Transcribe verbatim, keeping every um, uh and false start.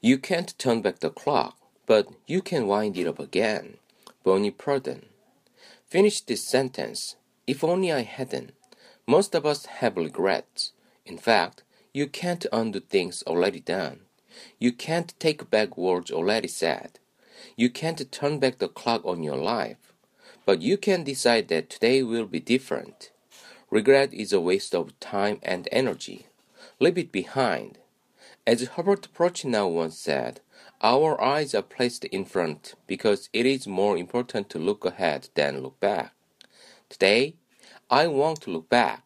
You can't turn back the clock, but you can wind it up again. Bonnie Purdon. Finish this sentence. If only I hadn't. Most of us have regrets. In fact, you can't undo things already done. You can't take back words already said. You can't turn back the clock on your life. But you can decide that today will be different. Regret is a waste of time and energy. Leave it behind. As Herbert Prochnow once said, our eyes are placed in front because it is more important to look ahead than look back. Today, I want to look back.